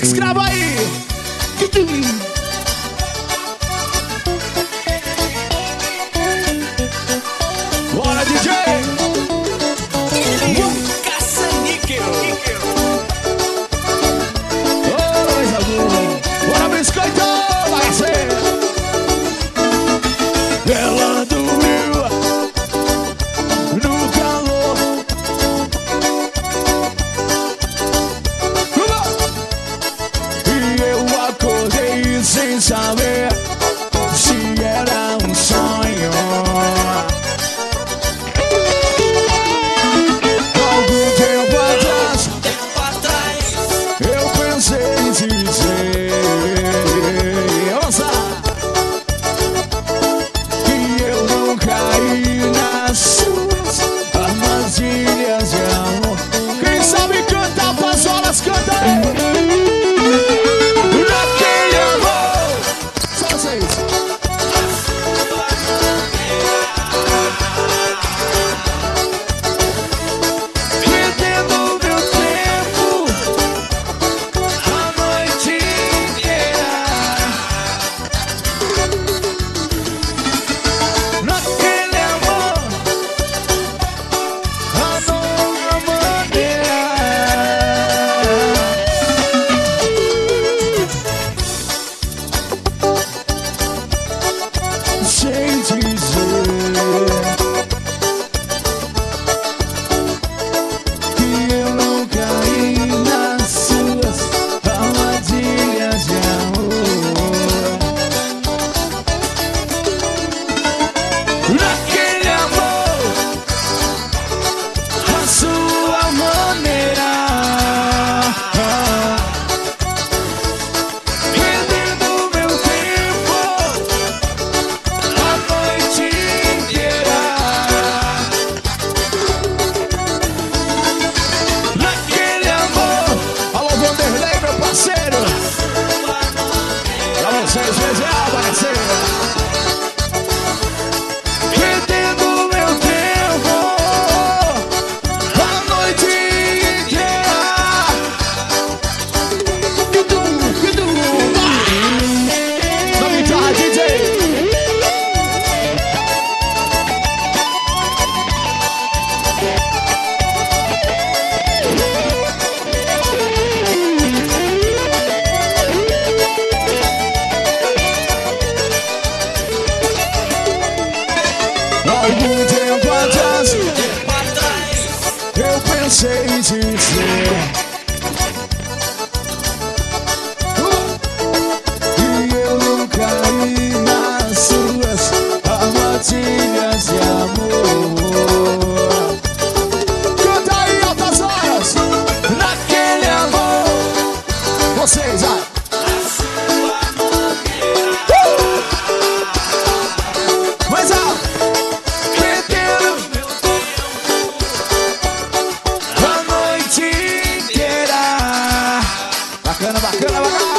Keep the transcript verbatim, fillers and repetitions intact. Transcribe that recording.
escravo aí. Bora, D J. Caça-níquel. Ô, coisa boa. Bora, biscoito, bagaceiro. Ela dormiu no calor. E eu acordei sem saber se era um sonho. Algum tempo atrás, Tempo atrás, eu pensei em te dizer, ouça, que eu não caí nas suas armadilhas de amor. Quem sabe cantar pras horas, canta aí. Naquele amor, só vocês. Perdendo meu tempo a noite inteira. Naquele amor, a nova maneira. Sem dizer que eu não caí nas suas armadilhas de amor. Naquele amor, a sua maneira. Perdendo meu tempo a noite inteira. Naquele amor. Alô, Vanderlei, meu parceiro. Pra você especial, parceiro. Perdendo meu tempo a noite inteira. Kidum, kidum. Na guitarra, D J. Algum tempo atrás, tempo atrás, eu pensei em te dizer, e eu não caí nas suas armadilhas de amor. Canta aí, altas horas. Naquele amor, vocês, vai. Mais alto. Perdendo meu tempo, a noite inteira. Bacana, bacana, bacana.